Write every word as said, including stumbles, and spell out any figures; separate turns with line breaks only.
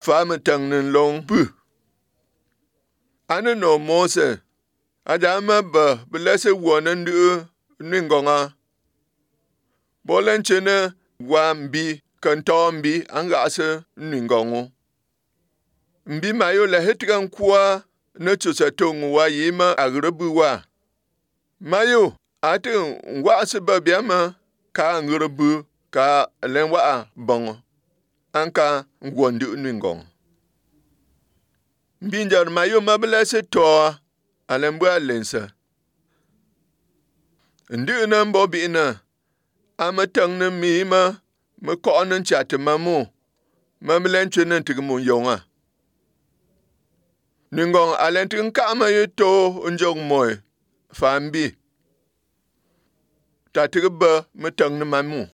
fa me tang ne long pu ane no Mose adama ba blese wona ndu ningonga bolen chene wambi kantombi anga ase ningongo mbi mayo la hetgan kwa na chusa tongu wa yima agrebu wa mayo ate wa ase babiama ka ngrebu ka lenwa bongo anka ngwondu ningongo mbinjar mayo mablese to alembwa lensa ndi na mbobi na amatang na mima me ko nan chat mamu mamlen chenen tigmu yonga ningong alentin kama yeto njong moy fambi tatigba metang na mamu